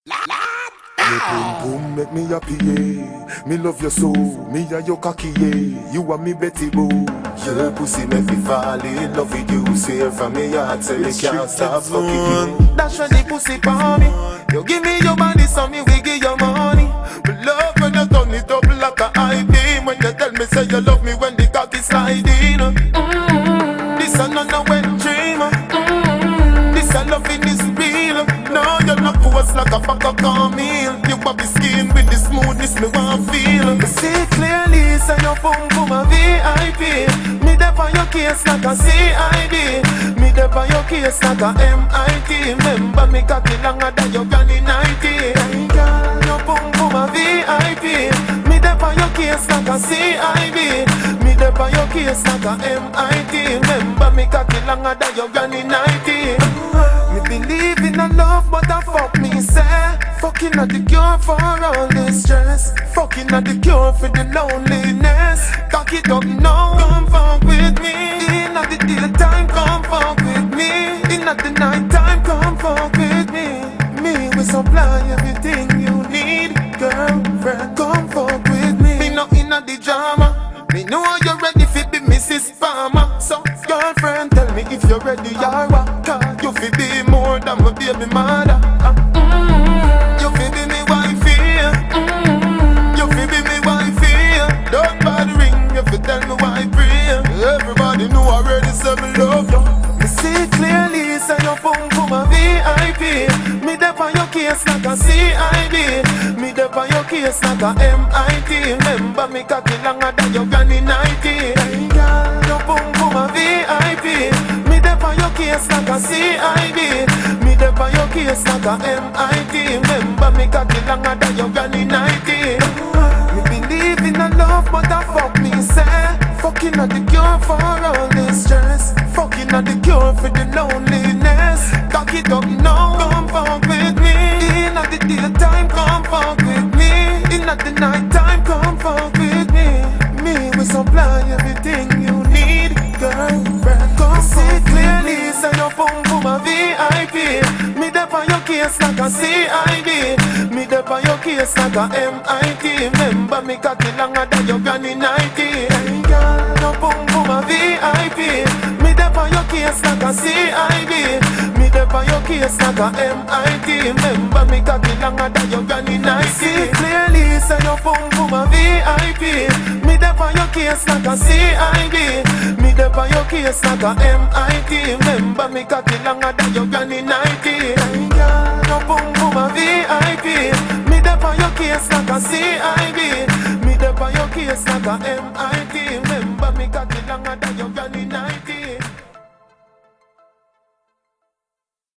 Your boom boom make me happy, yeah. Me love your soul, me a your cocky, yeah. You are me Betty Boo. Your pussy make me fall in love with you. Say from me heart, say me can't stop fucking you. Dash when the pussy for me. You give me your body, so me we give you money. But love when you turn it up like a high beam. When you tell me say you love me when the cocky sliding. This a no wet dream. This a loving is real. No, you're not coarse like a pack of cornmeal. You body skin with the smoothness me want feel. Me see clearly, say your boom boom a VIP. Me dep on your case like a CID. Me dep on your case like a MIT. Remember me cocky longer than your granny 90. Hey girl, your boom boom a VIP. Me dep on your case like a CID. Me dep on your case like a MIT. Remember me cocky longer than your granny 90. Me believe in a love, but I fuck me say fucking not the cure for all this stress. Fucking not the cure for the loneliness. Cock it up now, come fuck with me. In at the daytime, come fuck with me. In at the night time, come fuck with me. Me will supply everything you need, girlfriend. Come fuck with me. Me not in at the drama. Me know you're ready for be Mrs. Farmer. So girlfriend, tell me if you're ready, you're what? You fi be more than my baby mother. You fi be me wifey. You fi be me wifey. Don't bother ring if you tell me why I pray. Everybody know already say me love you. Me see clearly say your boom boom a VIP. Me dep on your case like a CID. Me dep on your case like a MIT. Remember me cocky longer than your granny 90. Hey girl, your boom boom a VIP. Me dep on your case like a CID. Me dep on your case like a MIT. Remember me cocky longer than your granny 90. Me believe in a love, but I fuck me say fucking not the cure for all this stress. Fucking not the cure for the loneliness. Cock it up now, come fuck with me. In at the daytime, come fuck with me. In at the night time, come fuck with me. Me will supply everything you need, girlfriend. Come see clearly, say your boom boom a VIP. Me dep on your case like a CID. Me dep on your case like a MIT. Remember me cocky longer than your granny 90. Hey girl, your boom boom a VIP. Me dep on your case like a CID. Me dep on your case like a MIT. Remember me cocky longer than your granny 90. See clearly, say your boom boom a VIP. Me dep on your case like a CID. Me dep on your case like a MIT. Remember me cocky longer than your granny 90. Hey girl, your boom boom a VIP. Me dep on your case like a CID. Me dep on your case like a MIT. Remember me cocky longer than